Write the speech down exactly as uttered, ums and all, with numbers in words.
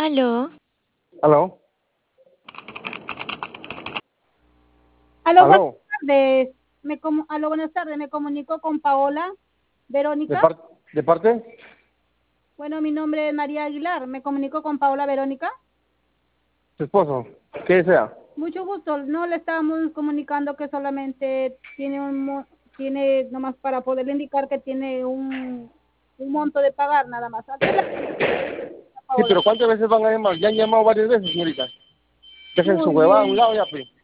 Aló. ¿Aló? Aló, buenas ¿Aló? tardes. Me comu- Aló, buenas tardes. Me comunico con Paola. ¿De, Verónica. par ¿De parte? Bueno, mi nombre es María Aguilar. Me comunico con Paola Verónica. ¿Su esposo? ¿Qué desea? Mucho gusto. No le estábamos comunicando que solamente tiene un mo- tiene nomás para poderle indicar que tiene un, un monto de pagar nada más. ¿A qué la Sí, Paola? pero ¿cuántas veces van a llamar? Ya han llamado varias veces, señorita. Dejen su Muy huevada a un bien. lado ya, pues.